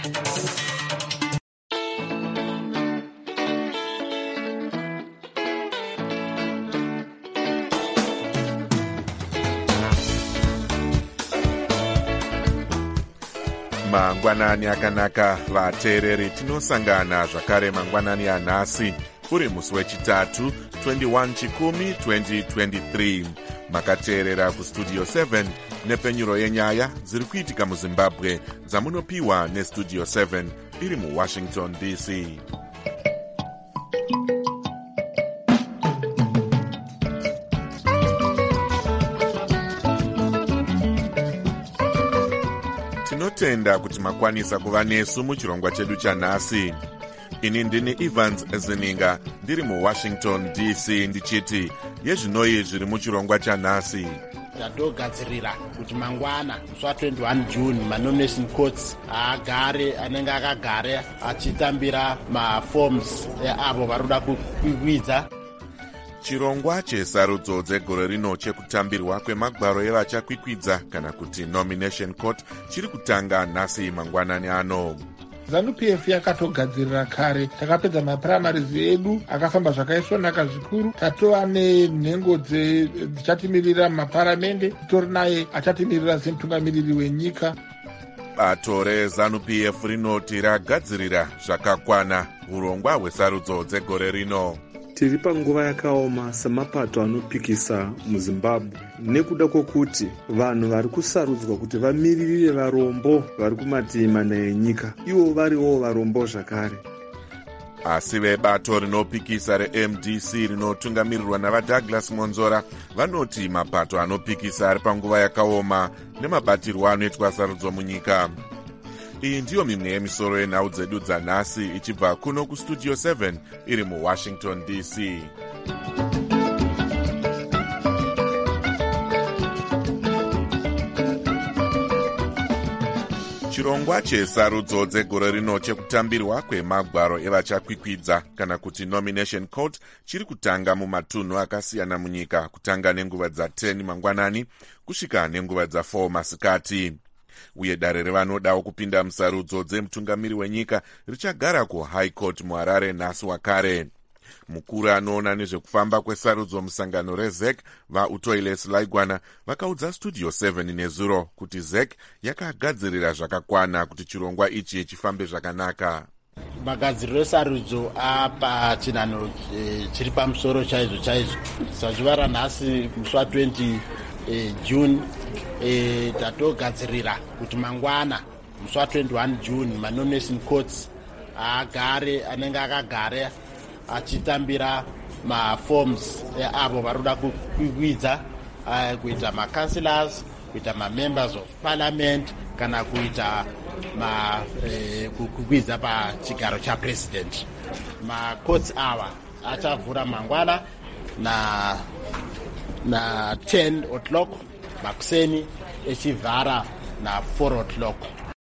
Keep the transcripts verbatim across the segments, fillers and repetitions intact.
Mangwanani akanaka vateereri, tinosangana zvakare mangwanani anhasi uri musi wechitatu twenty-one chikumi twenty twenty-three. Makateerera kustudio seven nepenyuro yenyaya dziri kuitika muZimbabwe dzamunopiwa nestudio seven iri muWashington D C. Tinotenda kuti makwanisa kuva nesu muchirongwa chedu chanhasi. Ini ndini Evans Zininga ndiri muWashington D C ndichiti yezvinoi zviri muchirongwa chanhasi. Tatogadzirira kuti mangwana musi wa twenty-one June manomination courts agare anenge akagare achitambira maforms eavo varikuda kukwidza. Chirongwa chesarudzo dzegore rino chekutambirwa kwemagwaro evachakwikwidza kana kuti nomination court chiri kutanga nhasi mangwanani ano. ZANU-P F yakatogadzirira kare, takapedza maprimarizi edu akafamba zvakaisvonaka zvikuru. Tatova nenhengo dzichatimirira mumaparamende, titori naye achatimirira semutungamiriri wenyika. Bato reZANU-P F rinoti ragadzirira zvakakwana urongwa hwesarudzo dzegore rino. Tiri panguva yakaoma samapato anopikisa muZimbabwe nekuda kwokuti vanhu vari kusarudzwa kuti vamiririre varombo vari kumativi mana enyika, ivo variwo varombo zvakare. Asi vebato rinopikisa reM D C rinotungamirirwa navaDouglas Monzora vanoti mapato anopikisa ari panguva yakaoma nemabatirwo anoitwa sarudzo munyika. Iyi ndiyo mimwe yemisoro yenhau dzedu dzanhasi ichibva kuno kustudio seven iri muWashington D C. Chirongwa chesarudzo dzegore rino chekutambirwa kwemagwaro evachakwikwidza kana kuti nomination court chiri kutanga mumatunhu akasiyana munyika, kutanga nenguva dza ten mangwanani kusvika nenguva dza four masikati. Uye dare revanodawo kupinda musarudzo dzemutungamiri wenyika richagara kuHigh Court muHarare nhasi wakare. Mukuru anoona nezvekufamba kwesarudzo musangano reZ E C vaUtoiles Laigwana vakaudza studio seven nezuro kuti Z E C yakagadzirira zvakakwana kuti chirongwa ichi chifambe zvakanaka. Magadziriro esarudzo apa chinano chiri pamusoro chaizvo chaizvo. Sazuva ranhasi musi wa twenty June e, tatogadzirira kuti mangwana musi wa twenty-one June manomination courts agare anenge akagare achitambira maforms eavo varikuda kukwidza uh, kuita macouncillors, kuita mamembers of parliament kana kuita ma eh, kukwidza pachigaro chapresident. Macourts ava achavhura mangwana na na ten o'clock makuseni echivhara na four o'clock.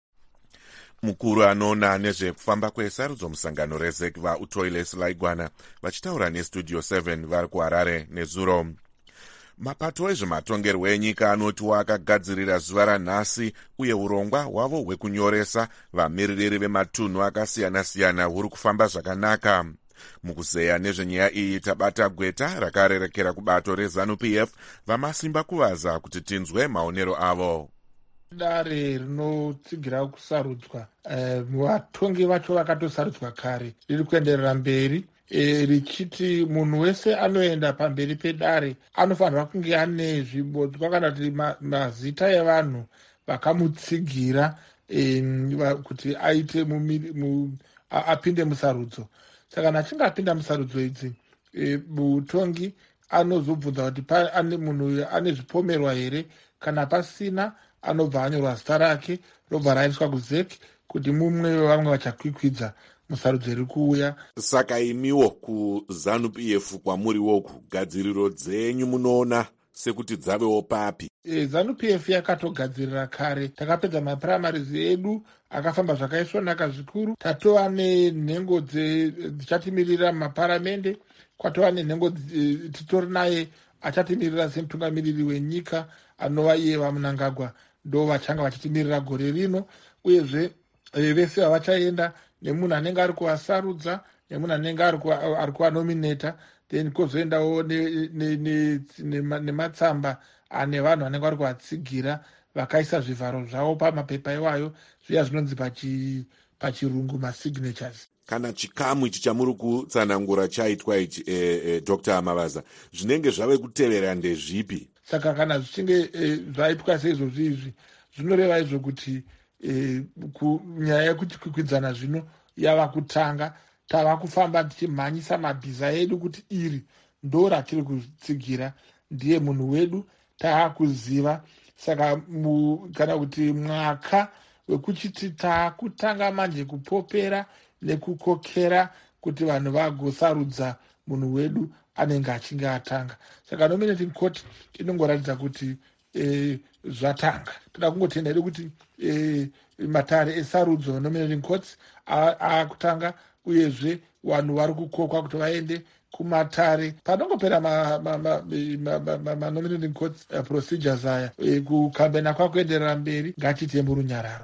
Mukuru anoona nezvekufamba kwesarudzo musangano reZ E C vaUtoiles Laigwana vachitaura nestudio seven vari kuHarare nezuro. Mapato ezvematongerwo enyika anoti akagadzirira zuva ranhasi uye urongwa hwavo hwekunyoresa vamiririri vematunhu akasiyana-siyana huri kufamba zvakanaka. Mukuzeya nezvenyaya iyi tabata gweta rakarerekera kubato reZANU-P F vamasimba kuvaza kuti tinzwe maonero avo. Dare rinotsigira kusarudzwa vatongi vacho vakatosarudzwa kare riri kuenderera mberi e, richiti munhu wese anoenda pamberi pedare anofanirwa kunge ane zvibodzwa kana kuti ma, mazita evanhu vakamutsigira e, va, kuti aite mumiri, mu, a, apinde musarudzo. Saka achinge apinda musarudzo idzi e, mutongi anozobvunza kuti ane munhu ane zvipomerwa here, kana pasina anobva anyorwa zita rake robva raiswa kuZ E C kuti mumwe wevamwe vachakwikwidza musarudzo iri kuuya. Saka imiwo kuZANU-P F kwamuriwo kugadziriro dzenyu munoona sekuti dzavewo papi? E, ZANU-P F yakatogadzirira kare, takapedza maprimarizi edu akafamba zvakaisvonaka zvikuru. Tatova nenhengo dzichatimirira mumaparamende, kwatova nenhengo titori naye achatimirira semutungamiriri wenyika anova iye vaMnangagwa, ndo vachanga vachitimirira gore rino. Uyezve vese havachaenda nemunhu anenge ari kuvasarudza nemunhu anenge ari kuvanominata, then kwozoendawo nematsamba ane vanhu vanenge vari kuvatsigira vakaisa zvivharo zvavo pamapepa iwayo, zviya zvinonzi pachirungu masignatures. Kana chikamu ichi chamuri kutsanangura chaitwa ichi eh, eh, Dr Mavaza, zvinenge zvave kutevera ndezvipi? Saka kana zvichinge eh, zvaitwa seizvozvi izvi zvinoreva izvo kuti eh, nyaya yekuti kwikwidzana zvino yava kutanga. Tava kufamba tichimhanyisa mabhiza edu kuti iri ndo ratiri kutsigira, ndiye munhu wedu, tava kuziva. Saka mu, kana kuti mwaka wekuchiti taakutanga manje kupopera nekukokera kuti vanhu vagosarudza munhu wedu anenge achinge atanga. Saka nominating court inongoratidza kuti e, zvatanga. Toda kungotenda hedu kuti e, matare esarudzo nominating courts akutanga, uyezve vanhu vari kukokwa kuti vaende kumatare panongopera manominating courts procedures aya. E, kukambena kwakuenderera mberi, ngatiite murunyararo.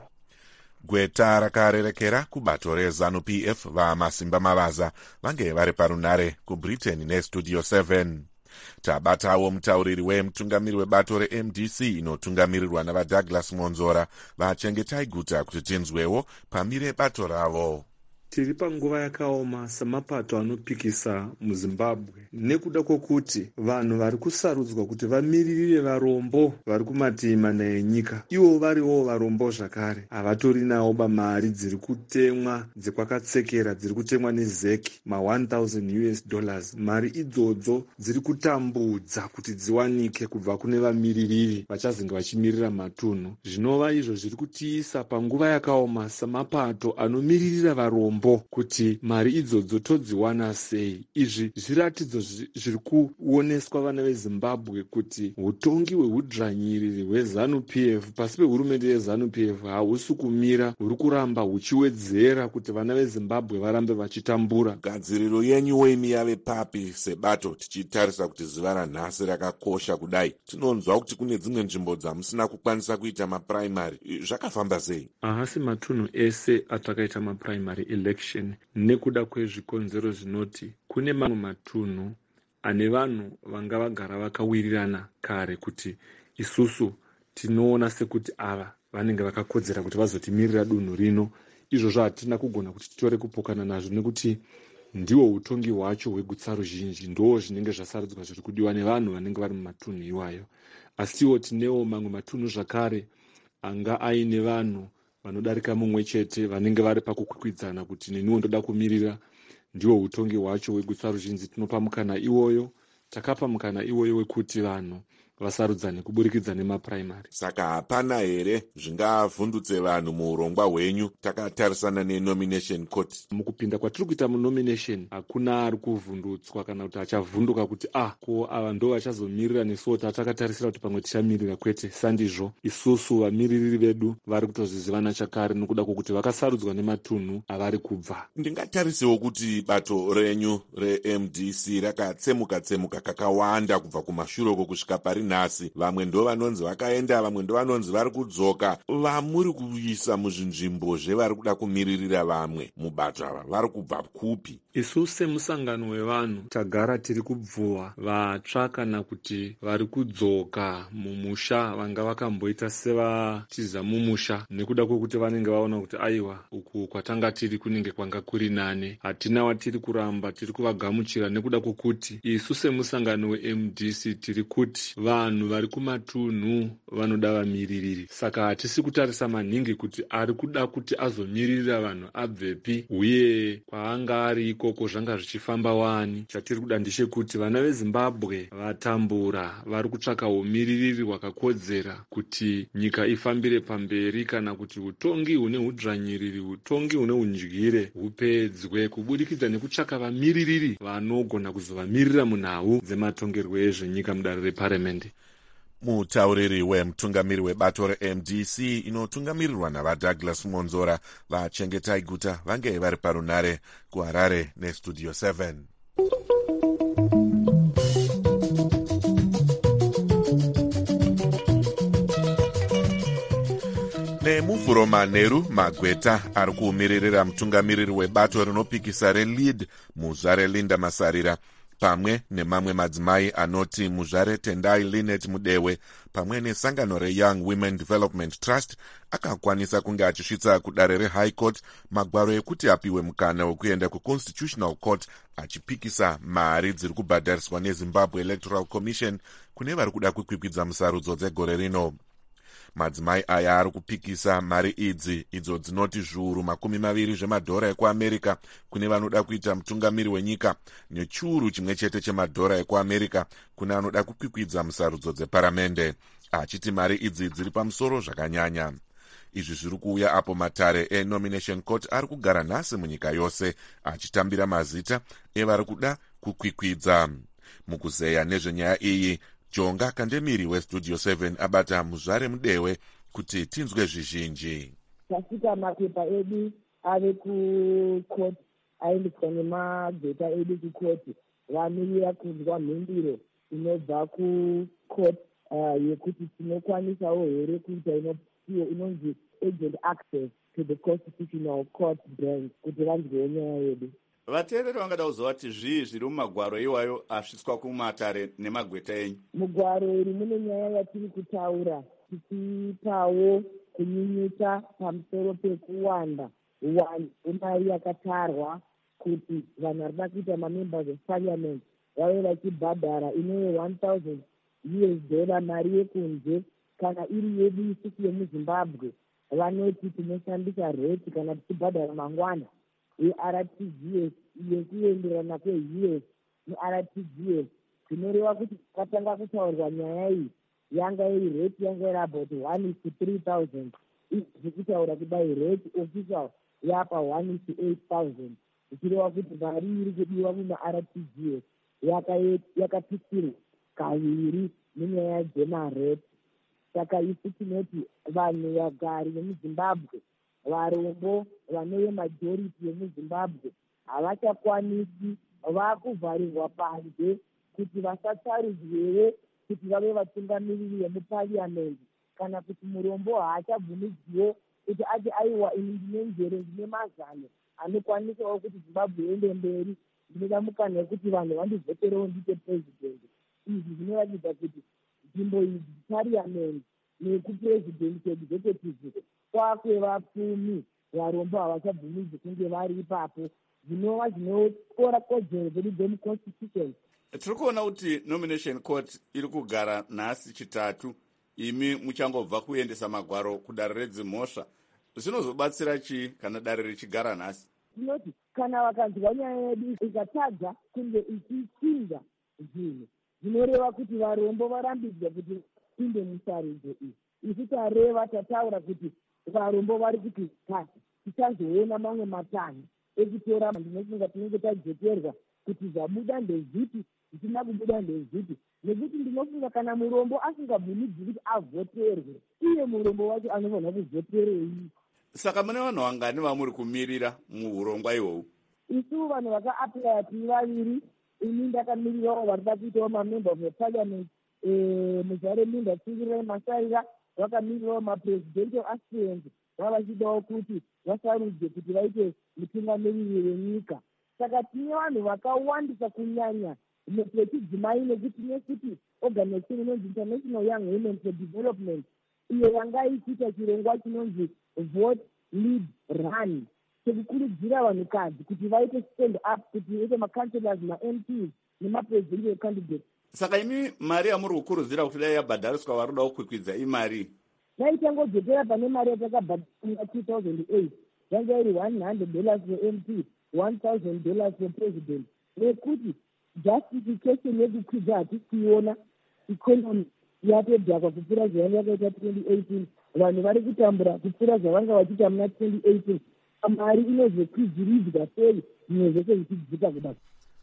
Gweta rakarerekera kubato reZANU-P F vaMasimba Mavaza vange vari parunare kuBritain neStudio seven. Tabatawo mutauriri wemutungamiri webato reM D C inotungamirirwa navaDouglas Monzora vachengetai guta kuti tinzwewo pamire bato ravo. Tiri panguva yakaoma samapato anopikisa muZimbabwe nekuda kwokuti vanhu vari kusarudzwa kuti vamiririre varombo vari kumativi mana enyika, ivo variwo varombo zvakare. Havatorinawo bamari dziri kutemwa dzekwakatsekera, dziri kutemwa nezeki ma one thousand U S dollars. Mari idzodzo dziri kutambudza kuti dziwanike kubva kune vamiririri vachazenge vachimirira matunhu. Zvinova izvo zviri kutiisa panguva yakaoma samapato anomiririra varombo kuti mari idzodzo todziwana sei. Izvi zviratidzo zviri kuoneswa vana veZimbabwe kuti utongi hwehudzvanyiriri hweZANU-P F pasi pehurumende yeZANU-P F hahusi kumira, huri kuramba huchiwedzera kuti vana veZimbabwe varambe vachitambura. Gadziriro yenyu wemi yave papi sebato, tichitarisa kuti zuva ranhasi rakakosha kudai? Tinonzwa kuti kune dzimwe nzvimbo dzamusina kukwanisa kuita mapuraimari. Zvakafamba sei? Ahasi matunhu ese atakaita mapuraimari election nekuda kwezvikonzero zvinoti kune mamwe matunhu ane vanhu vanga vagara vakawirirana kare kuti isusu tinoona sekuti ava vanenge vakakodzera kuti vazotimirira dunhu rino. Izvozvo hatina kugona kuti titore kupokana nazvo nekuti ndiwo utongi hwacho hwegutsa ruzhinji ndo zvinenge zvasarudzwa zviri kudiwa nevanhu vanenge vari mumatunhu iwayo. Asiwo tinewo mamwe matunhu zvakare anga aine vanhu vanodarika mumwe chete vanenge vari pakukwikwidzana kuti neniwo ndoda kumirira. Ndiwo utongi hwacho hwegutsa ruzhinji. Tinopa mukana iwoyo, takapa mukana iwoyo wekuti vanhu vasarudzane kuburikidza nemapuraimari. Saka hapana here zvingavhundutse vanhu muurongwa hwenyu takatarisana nenomination court? Mukupinda kwatiri kuita munomination hakuna ari kuvhundutswa kana kuti achavhunduka kuti ah ko ava ndo vachazomirira nesuwo tatakatarisira kuti pamwe tichamirira. Kwete, sandizvo. Isusu vamiririri vedu vari kutozvizivana chakare nokuda kwokuti vakasarudzwa nematunhu avari kubva. Ndingatarisewo kuti bato renyu reM D C rakatsemuka tsemuka kakawanda kubva kumashure kusvika pari nhasi. Vamwe ndo vanonzi vakaenda, vamwe ndo vanonzi vari kudzoka. Vamuri kuisa muzvinzvimbo zvevari kuda kumiririra vamwe mubato ava vari kubva kupi? Isu semusangano wevanhu tagara tiri kubvuwa vatsva kana kuti vari kudzoka mumusha vanga vakamboita sevatiza mumusha nekuda kwokuti vanenge vaona kuti aiwa uku kwatanga tiri kunenge kwanga kuri nane. Hatina watiri kuramba, tiri kuvagamuchira nekuda kwokuti isu semusangano weM D C tiri kuti vanhu vari kumatunhu vanoda vamiririri. Saka hatisi kutarisa maningi kuti ari kuda kuti azomiririra vanhu abvepi uye kwaanga ari ikoko zvanga zvichifamba wani. Chatiri kuda ndechekuti vana veZimbabwe vatambura vari kutsvaka umiririri hwakakodzera kuti nyika ifambire pamberi kana kuti utongi hune udzvanyiriri, utongi hune undyire hupedzwe kubudikidza nekutsvaka vamiririri vanogona kuzovamirira munhau dzematongerwo ezvenyika mudare reparamendi. Mutauriri wemutungamiri webato reM D C inotungamirirwa navaDouglas Monzora vachengetai guta vange vari parunare kuHarare neStudio seven. nemufuro Nheru Magweta ari kuumiririra mutungamiriri webato rinopikisa reLead muzvare Linda Masarira, pamwe nemamwe madzimai anoti muzvare Tendai Linet Mudewe pamwe nesangano reYoung Women Development Trust akakwanisa kunge achisvitsa kudare reHigh Court magwaro ekuti apiwe mukana wekuenda kuConstitutional Court achipikisa mari dziri kubhadhariswa neZimbabwe Electoral Commission kune vari kuda kukwikwidza musarudzo dzegore rino. Madzimai aya ari kupikisa mari idzi idzo dzinoti zviuru makumi maviri zvemadhora ekuAmerica kune vanoda kuita mutungamiri wenyika nechiuru chimwe chete chemadhora ekuAmerica kune anoda kukwikwidza musarudzo dzeparamende, achiti mari idzi dziri pamusoro zvakanyanya. Izvi zviri kuuya apo matare eNomination Court ari kugara nhasi munyika yose achitambira mazita evari kuda kukwikwidza. Mukuzeya nezvenyaya iyi, Jonga Kandemiri weStudio seven abata muzvare Mudewe kuti tinzwe zvizhinji. Tasvika mapepa edu ave kucourt, aendeswa nemagweta edu kucourt, vamirira kunzwa mhinduro inobva kucourt yekuti tinokwanisawo here kuita inonzi agent access to the Constitutional Court bench kuti vanzwewo nyaya yedu. Vateereri vangada kuziva kuti zvii zviri mumagwaro iwayo asvitswa kumatare nemagweta enyu. Mugwaro iri mune nyaya yatiri kutaura, tichipawo kunyinyita pamusoro pekuwanda mari yakatarwa kuti vanhu vari kuda kuita mamembers of parliament vave vachibhadhara inove one thousand U S dollar mari yekunze, kana iri yedu isusu yemuZimbabwe vanoti tinoshandisa rate kana tichibhadhara mangwana e-R T G S yekuenderana kwe-U S ne-R T G S, zvinoreva kuti katanga kutaurwa nyaya iyi yanga iri rate yanga iri about one is to three thousand, izvi kutaura kudai rate official yapa one is to eight thousand, zvichireva kuti mari iri kudiwa muma-R T G S yakapitirwa kaviri nenyaya dzemarate. Saka isu tinoti vanhu vagari vemuZimbabwe, varombo vanove majority yemuZimbabwe havachakwanisi, vakuvharirwa panze kuti vasatsarudzwewo kuti vave vatungamiriri vemupariamendi, kana kuti murombo haachabvumidziwo kuti ati aiwa ini ndine njere ndine mazano anokwanisawo kuti Zimbabwe iende mberi, ndinoda mukana wekuti vanhu vandivhoterewo ndiite president. Izvi zvinoratidza kuti nzvimbo idzi pariamendi nekupresident executive kwakwevapfumi varombo havachabvumidzi kunge vari ipapo, zvinova zvinokora kodzero dzedu dzemuconstitution. Tiri kuona kuti Nomination Court iri kugara nhasi chitatu, imi muchangobva kuendesa magwaro kudare redzimhosva. Zvinozobatsira chii kana dare richigara nhasi? Tinoti kana vakanzwa nyaya yedu ikatadza kunge ichichinja zvinhu, zvinoreva kuti varombo varambidzwa kuti inde musarudzo iyi. Isu tareva tataura kuti varombo vari kuti kasi tichazoona mamwe matanho ekutora, ndinofunga tinenge tajeterwa kuti zvabuda ndezvipi, zvisina kubuda ndezvipi, nekuti ndinofunga kana murombo asingabvumidzi kuti avhoterwe, iye murombo wacho anofanira kuvhoterei. Saka mune vanhu vangani vamuri kumirira muurongwa ihwohwu? Isu vanhu vakaaplaya tiri vaviri, ini ndakamirirawo vari kuda kuitawo mamember of the parliament, muzvare Linda Masarira vakamirirawo mapresidential aspirants vava vachidawo kuti vasarudze kuti vaite mutungamiriri wenyika. Saka tine vanhu vakawandisa kunyanya nechidzimai, nekuti nekuti organization inonzi International Young Women for Development iyo yanga ichiita chirongwa chinonzi Vote Lead Run, chekukurudzira vanhukadzi kuti vaite stand up, kuti vaite macancelors, ma-M Ps nemapresidential candidates. Saka imi mari yamuri kukurudzira kuti dai yabhadhariswa vari kuda kukwikwidza imari? Naitangodzokera pane mari yatakabhadharira two thousand eight, yanga iri one hundred dollars for M P, one thousand dollars for president. Nekuti justification yekukwidza hatisiona, economy yatodhakwa kupfuura zvayanga yakaita twenty eighteen, vanhu vari kutambura kupfuura zvavanga vachiita muna twenty eighteen. Mari inozokwidziridzwa sei zvimwe zvese zvichidzika kudai.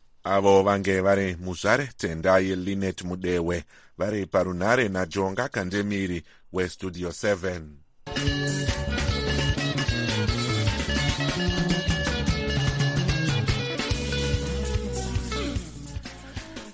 Avo vange vari muzvare Tendai Linet Mudewe vari parunhare naJonga Kandemiri weStudio seven.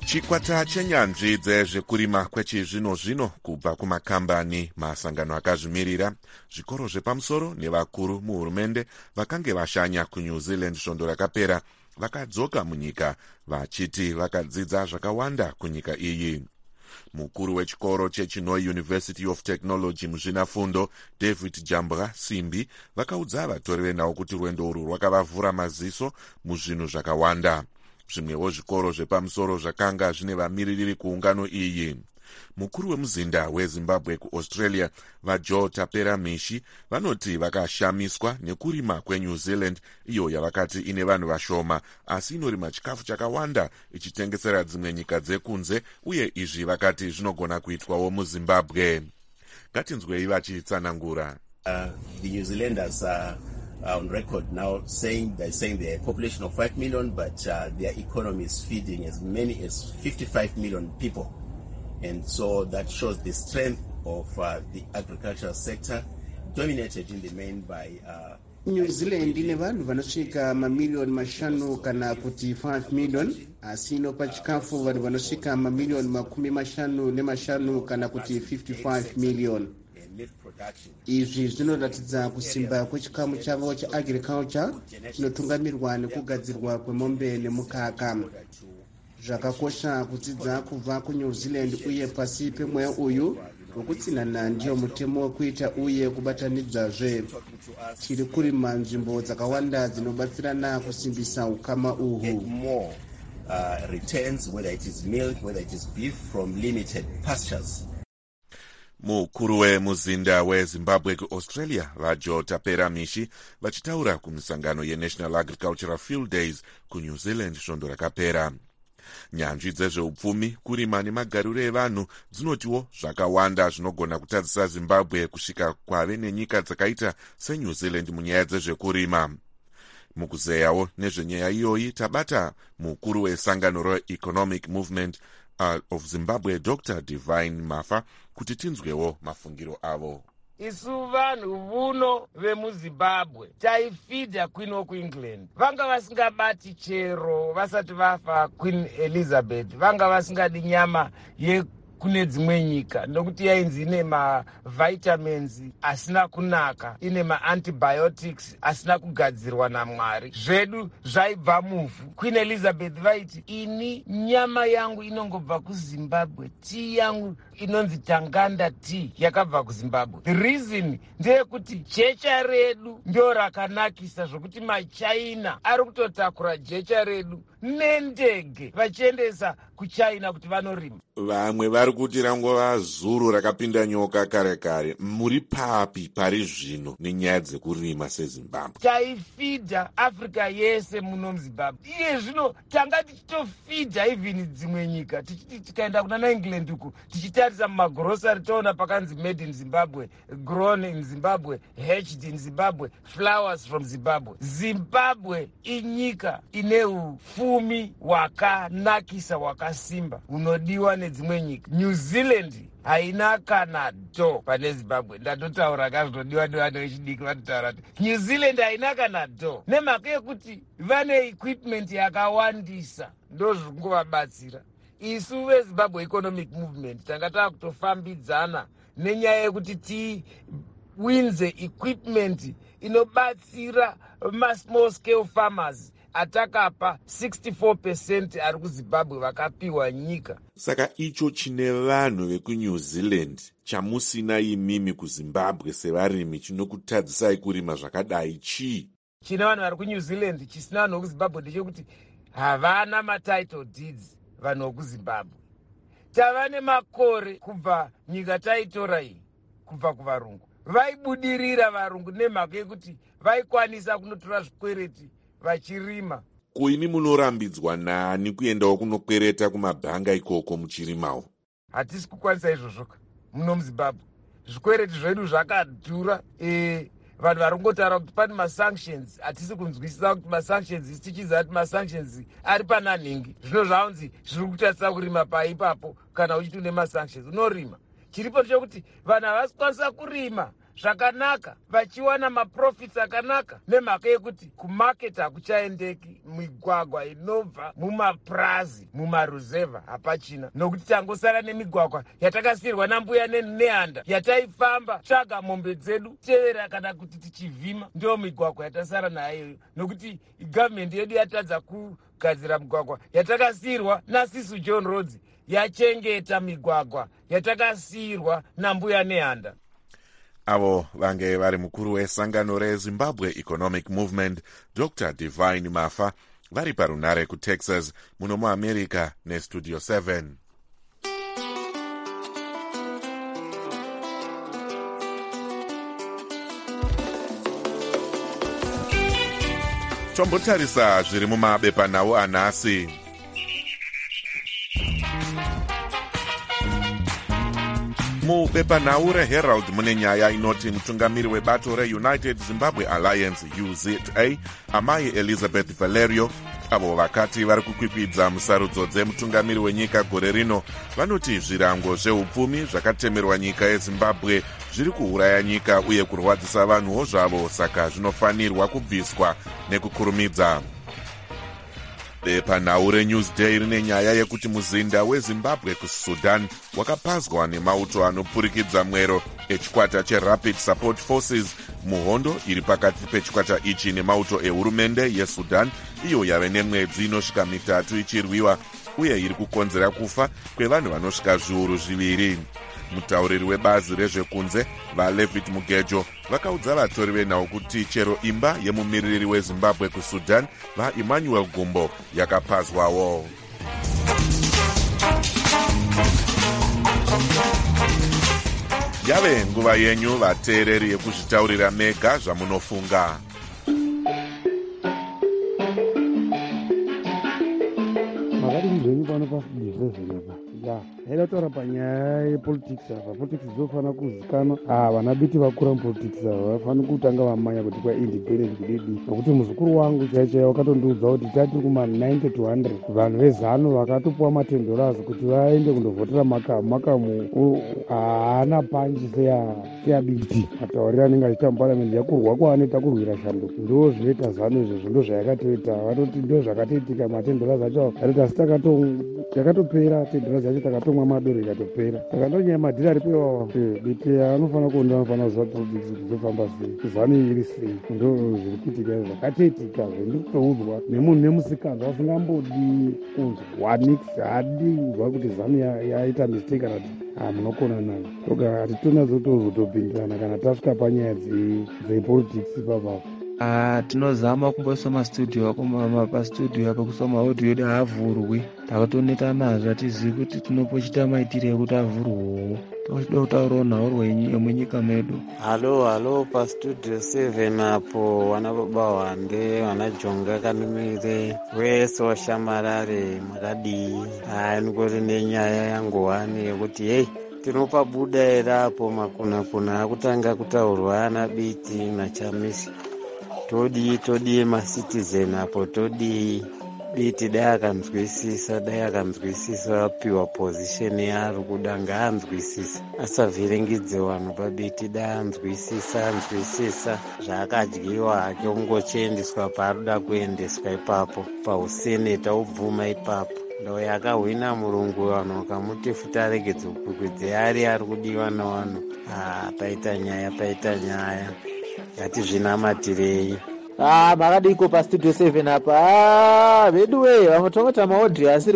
chikwata chenyanzvi dzezvekurima kwechizvino zvino kubva kumakambani, masangano akazvimirira, zvikoro zvepamusoro nevakuru muhurumende vakange vashanya kuNew Zealand svondo rakapera vakadzoka munyika vachiti vakadzidza zvakawanda kunyika iyi. Mukuru wechikoro cheChinoi University of Technology muzvinafundo David Jambra Simbi vakaudza vatori venhau kuti rwendo urwu rwakavavhura maziso muzvinhu zvakawanda. Zvimwewo zvikoro zvepamusoro zvakanga zvine vamiririri kuungano iyi. Mukuru wemuzinda weZimbabwe kuAustralia vaJoe Tapera Mishi vanoti vakashamiswa nekurima kweNew Zealand, iyo yavakati ine vanhu vashoma asi inorima chikafu chakawanda ichitengesera dzimwe nyika dzekunze, uye izvi vakati zvinogona kuitwawo muZimbabwe. Ngatinzwei vachitsanangura. Uh, the New Zealanders are uh, on record now saying they're saying they're a population of five million, but uh, their economy is feeding as many as fifty-five million people. And so that shows the strength of uh, the agricultural sector, dominated in the main by uh, New Zealand ine vanhu vanosvika mamiliyoni mashanu kana kuti five million, asi inopa chikafu vanhu vanosvika mamiliyoni makumi mashanu nemashanu kana kuti fifty-five million. Izvi zvinoratidza kusimba kwechikamu chavo cheagriculture chinotungamirwa nekugadzirwa kwemombe nemukaka. Zvakakosha kudzidza kubva kuNew Zealand, uye pasi pemweya uyu wokutsinhana ndiyo mutemo wekuita uye kubatanidzazve. Tiri kurima nzvimbo dzakawanda dzinobatsirana kusimbisa ukama uhu. Mukuru wemuzinda weZimbabwe kuAustralia vaJoe Tapera Mishi vachitaura kumisangano yeNational Agricultural Field Days kuNew Zealand svondo rakapera. Nyanzvi dzezveupfumi, kurima nemagariro evanhu dzinotiwo zvakawanda zvinogona kutadzisa Zimbabwe kusvika kwave nenyika dzakaita seNew Zealand munyaya dzezvekurima. Mukuzeyawo nezvenyaya iyoyi tabata mukuru wesangano reEconomic Movement uh, of Zimbabwe Doctor Divine Mafa kuti tinzwewo mafungiro avo. Isu vanhu vuno vemuZimbabwe taifidha Queen of England. Vanga vasingabati chero vasati vafa Queen Elizabeth. Vanga vasingadi nyama ye kune dzimwe nyika nokuti yainzi ine mavitamins asina kunaka, ine maantibiotics asina kugadzirwa naMwari. Zvedu zvaibva muvhu. Queen Elizabeth vaiti ini nyama yangu inongobva kuZimbabwe, tii yangu inonzi Tanganda tea yakabva kuZimbabwe. The reason ndeyekuti jecha redu ndio rakanakisa zvokuti maChina ari kutotakura jecha redu nendege vachiendesa kuChina kuti vanorima. Vamwe vari kuti rangova zuru rakapinda nyoka kare kare. Muri papi pari zvino nenyaya dzekurima seZimbabwe? Taifidha Africa yese muno muZimbabwe. Iye zvino tanga tichitofidha even dzimwe nyika. Tikaenda kuna England uku tichitarisa mumagrocery toona pakanzi made in Zimbabwe, grown in Zimbabwe, hatched in Zimbabwe, flowers from Zimbabwe. Zimbabwe inyika ine ufumi wakanakisa wakasimba unodiwa nedzimwe nyika. New Zealand haina kana do pane Zimbabwe. Ndatotaura kazvinodiwa nevana vechidiki vatotaura kuti New Zealand haina kana do, nemhaka yekuti vane equipment yakawandisa ndo zvikungovabatsira. Isu veZimbabwe Economic Movement tanga takutofambidzana nenyaya yekuti tiwinze equipment inobatsira ma-small scale farmers atakapa sixty-four percent ari kuZimbabwe vakapiwa nyika. Saka icho chine vanhu vekuNew Zealand chamusina imimi kuZimbabwe sevarimi chinokutadzisai kurima zvakadai chii? Chine vanhu vari kuNew Zealand chisina vanhu vekuZimbabwe ndechekuti havana matitle deeds vanhu vekuZimbabwe. Tava nemakore kubva nyika taitora iyi kubva kuvarungu. Vaibudirira varungu nemhaka yekuti vaikwanisa kunotora zvikwereti vachirima. Kuini munorambidzwa nani kuendawo kunokwereta kumabhanga ikoko muchirimawo? Hatisi kukwanisa izvozvo muno muZimbabwe. Zvikwereti zvedu zvakadhura. E, vanhu vari kungotaura kuti pane masanctions. Hatisi kunzwisisa kuti masanctions isi tichiziva kuti masanctions ari pananhingi. Zvino zvaunzi zviri kutarisa kurima paipapo kana uchiti une masanctions unorima. Chiripo chekuti vanhu havasi kukwanisa kurima zvakanaka vachiwana maprofits akanaka nemhaka yekuti kumaketi hakuchaendeki. Migwagwa inobva mumapurazi mumaruzevha hapachina, nokuti tangosara nemigwagwa yatakasiyirwa nambuya nehanda yataifamba tsvaga mombe dzedu tevera kana kuti tichivhima. Ndio migwagwa yatasara nayo, nokuti gavhmendi yedu yatadza kugadzira migwagwa yatakasiyirwa naSisu John Rhodes, yachengeta migwagwa yatakasiyirwa nambuya nehanda. Avo vange vari mukuru wesangano reZimbabwe Economic Movement Doctor Divine Mafa vari parunare kuTexas muno muAmerica neStudio seven. Tombotarisa zviri mumabepanhau anhasi. Mubepanhau reHerald mune nyaya inoti mutungamiri webato reUnited Zimbabwe Alliance U Z A amai Elizabeth Valerio avo vakati vari kukwikwidza musarudzo dzemutungamiri wenyika gore rino vanoti zvirango zveupfumi zvakatemerwa nyika yeZimbabwe zviri kuuraya nyika uye kurwadzisa vanhuwo zvavo, saka zvinofanirwa kubviswa nekukurumidza. Bepanhau reNewsday rine nyaya yekuti muzinda weZimbabwe kuSudan wakapazwa nemauto anopurikidza mwero echikwata cheRapid Support Forces muhondo iri pakati pechikwata ichi nemauto ehurumende yeSudan, iyo yave nemwedzi inosvika mitatu ichirwiwa uye iri kukonzera kufa kwevanhu vanosvika zviuru zviviri. Mutauriri webazi rezvekunze vaLevit Mugejo vakaudza vatori venhau kuti chero imba yemumiriri weZimbabwe kuSudan vaEmmanuel Gumbo yakapazwawo. Yave nguva yenyu vateereri yekuzvitaurira mega zvamunofunga. Makati mzvenyu pano pazvezvinapa ya haida kutaura panyaya yepolitics apa. Politics dzinofanira kuzikanwa. Ah, vana biti vakura mupolitics ava vafanira kutanga vamanya kuti kwa independent kudidi, nokuti muzukuru wangu chaichai wakatondiudza kuti tati kuma ninety to one hundred vanhu vezano vakatopuwa maten dollars kuti vaende kundovhotera makamu. Makamu haana panji seyabiti matauriro anenge achiita muparamendi yakurwa kwaanoita kurwira shando. Ndo zvinoita zano izvozvo, ndo zvayakatoita. Vanoti ndo zvakatoitika maten dollars acho ariti asi takatopera ten dollars yacho takatomwa madoro ikatopera. Saka ndonyaya madhiri ari pewawa biti anofanira kuonda anofanira kuziva politics dzofamba sei, zano iri sei, ndo zviri kuitika zvakatoitika zvendiri kutoudzwa nemunhu nemusikazwa asingambodi kunzwa nix hadi kuzwa kuti zano yaita mistake kana kuti munokona nayo. Toka hatitonazo tozotopindirana kana tasvika panyaya dzepolitics ipapapo. Ah, tinozama kumbosoma studio akomama pastudio apa kusoma audio yedu havhurwi. Takatoneta nazvo atizivi kuti tinopochita maitire ekuti avhurwewo. Tochida kutaurawo nhau rwemunyika medu. Halo halo pastudio seven apo wana baba wande wana jonga kanimire wese washamarare mwakadii. Ah, ngori nenyaya yangu wani yekuti hey tinopa buda era apo makuna kuna kutanga kutaurwa ana biti nachamisi. Todi todi macitizen apo todi biti dai akanzwisisa dai akanzwisisa apiwa position yari kuda ngaanzwisisa asavhiringidze vanhu pabiti dai anzwisisa anzwisisa zvaakadyiwa hake ungochiendeswa paanoda kuendeswa ipapo pauseneta ubvuma ipapo. Ndo yakahwina murungu vanhu vakamuti futi aregedze kukwikwidze ari ari kudiwa navanhu. Ah, paita nyaya paita nyaya ngatizvinamatirei. Ah, makadiko pastudio seven apa. Ah, vedu we vamotongota maodhi asiri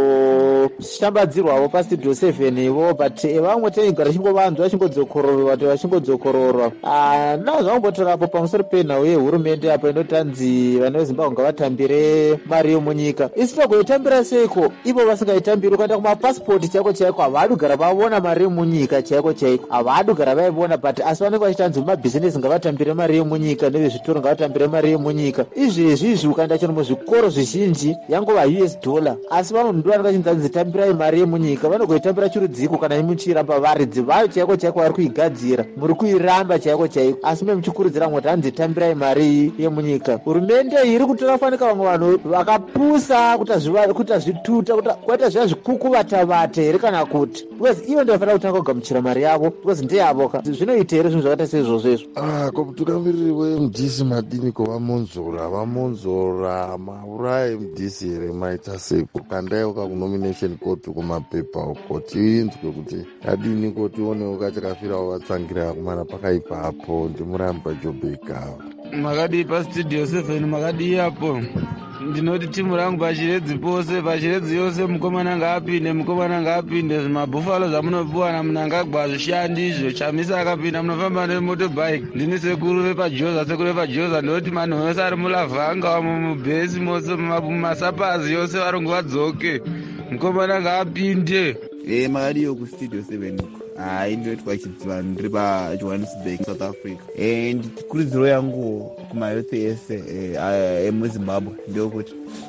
kumboshambadzirwawo pastudio seven ivo, but vamwe tenigara chingovanzwa chingodzokororwa kuti vachingodzokororwa. Ah, nazvambotorapo pamusoro penhau yehurumende apa inotanzi vana veZimbabwe ngavatambire mari yomunyika. Isi togoitambira seiko ivo vasingaitambiri? Ukaenda kumapasipoti chaiko chaiko havadi kugara vaona mari yomunyika chaiko chaiko, havadi kugara vaivona, but asi vanenge vachitanzi mumabhizinesi ngavatambire mari yomunyika, nevezvitoro ngavatambire mari yemunyika. Izvezvi izvi ukaenda chino muzvikoro zvizhinji yangova U S dollar, asi vamwe ndo vanochinzi tambirai mari yemunyika, vanogoitambira chirudziko kana imuchiramba varidzi vayo chaiko chaiko vari kuigadzira, muri kuiramba chaiko chaiko, asi memuchikurudzira kuti hanzi tambirai mari yemunyika. Hurumende iri kutora fanika vamwe vanhu vakapusa kuti azvituta kwaita zviya zvikukuvatavata here kana kuti, because ivo ndofanira kutanga kugamuchira mari yavo because ndeyavoka. Zvinoita here zvinhu zvakaita seizvozvo izvo? Ah, ko mutungamiriri wemudhisi madini kovamonzora vamonzora mauraya emudhisi here maita seiko kandaiuka kunomination court kumapepa ukoti inzwe kuti adini koti onewo kachakafirawo vatsangira kumana pakaipapo ndimuramba jobeka. Makadi pastudio seven makadi apo ndinoti timu rangu pachiredzi pose pachiredzi yose mukomana ngaapinde mukomana ngaapinde zvimabhufalo zvamunopiwana munangagwa zvishandi izvo chamisa akapinda munofamba nemotobike. Ndini sekuru vepajoza sekuru vepajoza ndoti manhu vose ari mulavhanga mumubhesi mose mumasapazi yose varongo vadzoke mukomana ngaapinde. Eh makadiyo kustudio seven hai ndoitwa chidziva ndiri pajohannesburg south africa. And kurudziro yangu kumayouth ese emuzimbabwe ndeyokuti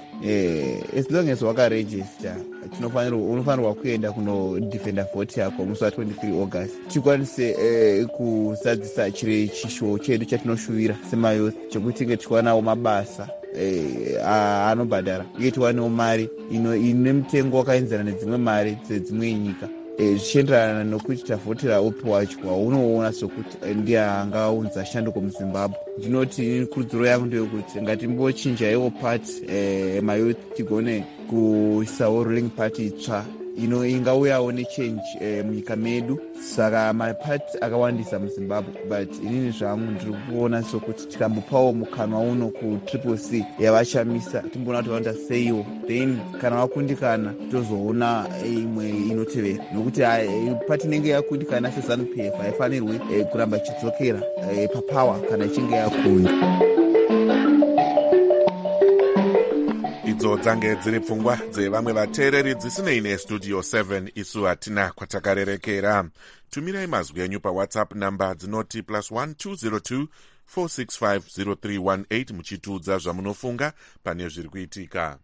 as long as wakaregister unofanirwa kuenda kunodefenda vhoti yako musi wa23 august tikwanise kuzadzisa chire chisho chedu chatinoshuvira semayouth chekuti tinge tichiwanawo mabasa anobhadhara uye tiwanewo mari ine mutengo wakaenzana nedzimwe mari dzedzimwe nyika zvichienderana nokuti tavhotera upi wacho waunoona sokuti ndiye angaunza shanduko muzimbabwe. Ndinoti kurudziro yangu ndeyokuti ngatimbochinjaiwo party mayouth tigone kuisawo ruling party itsva ino ingauyawo nechange munyika medu. Saka mapati akawandisa muzimbabwe but inini zvangu ndiri kuona sokuti tikambopawo mukanwa uno kutriple c yavashamisa timboona kuti vaenda seiwo then kana vakundikana tozoona imwe inotevera nokuti pati inenge yakundikana seZANU P F haifanirwi kuramba ichidzokera papower kana ichinge yakunda. idzo dzange dziri pfungwa dzevamwe vateereri dzisinei nestudio seven isu hatina kwatakarerekera. tumirai mazwi enyu pawhatsapp namba dzinoti plus one two zero two four six five zero three one eight muchitiudza zvamunofunga pane zviri kuitika.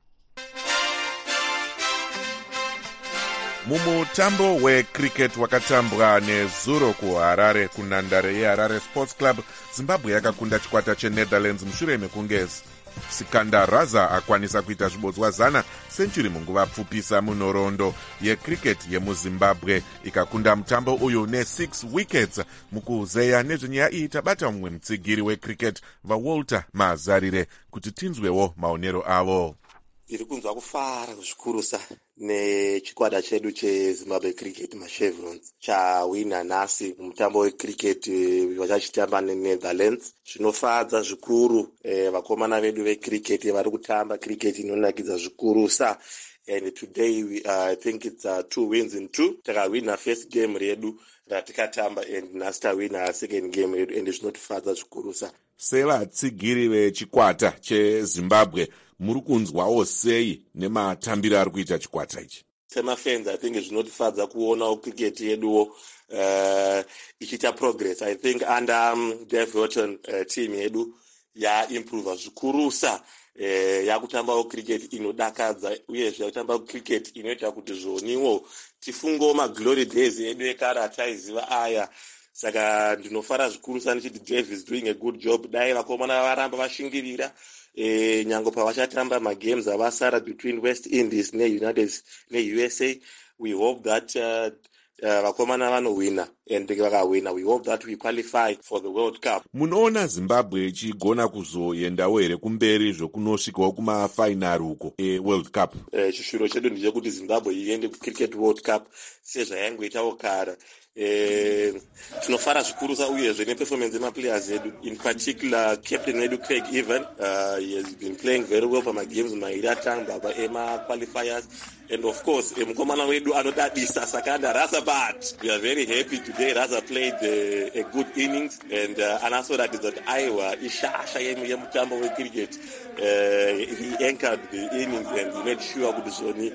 mumutambo wecricket wakatambwa nezuro kuharare kunhandare yeharare sports club, zimbabwe yakakunda chikwata chenetherlands mushure mekunge Sikandar Raza akwanisa kuita zvibodzwa zana senchuri munguva pfupisa munhoroondo yecricket yemuzimbabwe, ikakunda mutambo uyu ne-six wickets. mukuzeya nezvenyaya iyi tabata mumwe mutsigiri wecricket vaWalter Mazarire kuti tinzwewo maonero avo. Ndiri kunzwa kufara zvikurusa nechikwata chedu cheZimbabwe Cricket maChevrons chawina nhasi mumutambo wecricket vachachitamba neNetherlands. Zvinofadza zvikuru vakomana vedu vecricket vari kutamba cricket inonakidza zvikurusa. And today we, uh, I think it's uh, two wins in two. Takawina first game redu ratikatamba and nhasi tawina second game redu and zvinotofadza zvikurusa. Sevatsigiri vechikwata cheZimbabwe muri kunzwawo sei nematambiro ari kuita chikwata ichi? Semafans I think zvinotifadza kuona cricket yeduwo uh, ichiita progress. I think under um, Dave Houghton uh, team yedu yaimprova zvikurusa. Eh, yakutambawo cricket inodakadza uyezve yakutamba cricket inoita kuti zvoniwo tifungewo maglory days edu ekare ataiziva aya. Saka ndinofara zvikuru ndichiti Dave is doing a good job. Dai vakomana varamba vashingirira e, nyango pavachatamba magames avasara between West Indies neUnited neU S A. We hope that uh, uh, vakomana vanowina and vakawina we hope that we qualify for the World Cup. Munoona Zimbabwe ichigona kuzoendawo here kumberi zvokunosvikawo kumafainari uko eWorld Cup? Eh, chishuro chedu ndechekuti Zimbabwe iende kuCricket World Cup sezvayangoitawo kare. Eh, tinofara zvikurusa uyezve neperformance yemaplayers edu, in particular captain wedu Craig Evan. Uh, he has been playing very well pamagames mairi atanga emaqualifiers, and of course mukomana wedu anodadisa Sakanda Raza. But we are very happy today Raza played uh, a good innings and uh, anasoratidza kuti aiwa ishasha yemutambo wecricket. Uh, he anchored the innings and he made sure kuti zvoni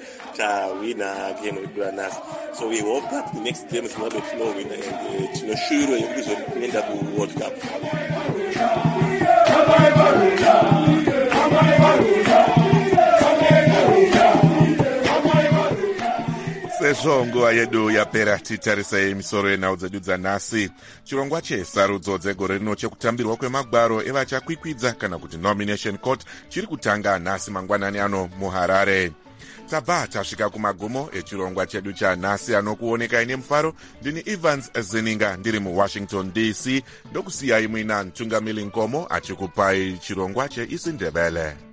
tawina game wedu anasi. So we hope that the next game Zimbabwe tinowina and tinoshure yekuti zvoni kuenda kuWorld Cup. sezvo nguva yedu yapera, titarisei misoro yenhau dzedu dzanhasi. Chirongwa chesarudzo dzegore rino chekutambirwa kwemagwaro evachakwikwidza kana kuti nomination court chiri kutanga nhasi mangwanani ano muHarare. Tabva tasvika kumagumo echirongwa chedu chanhasi, anokuonekai nemufaro. Ndini Evans Zininga ndiri muWashington D C, ndokusiyai muina Ntungamili Nkomo achikupai chirongwa cheIsiNdebele.